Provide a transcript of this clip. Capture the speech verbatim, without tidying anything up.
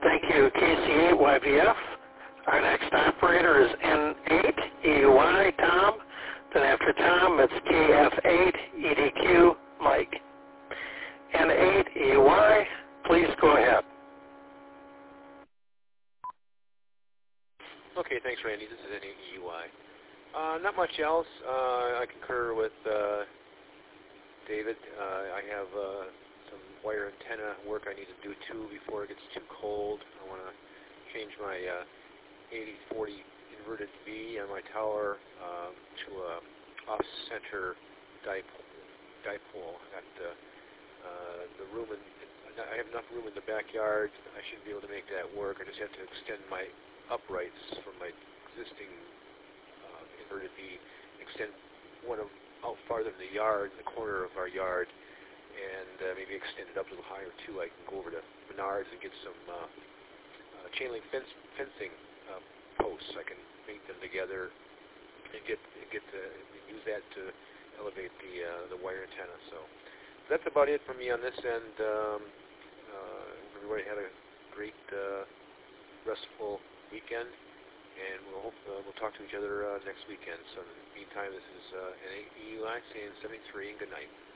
Thank you, K C eight Y V F. Our next operator is N eight E D Y, Tom. Then after Tom, it's K F eight E D Q, Mike. N eight E D Y, please go ahead. Okay, thanks, Randy. This is N eight E D Y. Uh, not much else. Uh, I concur with uh, David. Uh, I have uh, some wire antenna work I need to do too before it gets too cold. I want to change my uh, eighty forty inverted V on my tower um, to a off-center dipole. dipole. I got uh, uh, the room in, I have enough room in the backyard. I should be able to make that work. I just have to extend my uprights from my existing uh, inverted V, extend one of out farther in the yard, in the corner of our yard, and uh, maybe extend it up a little higher too. I can go over to Menards and get some uh, uh, chain link fence, fencing uh, posts. I can mate them together and get get uh, use that to elevate the uh, the wire antenna. So that's about it for me on this end. Um, uh, everybody had a great uh, restful weekend, and we'll hope, uh, we'll talk to each other uh, next weekend. So in the meantime, this is uh, N eight E D Y saying seventy-three, and good night.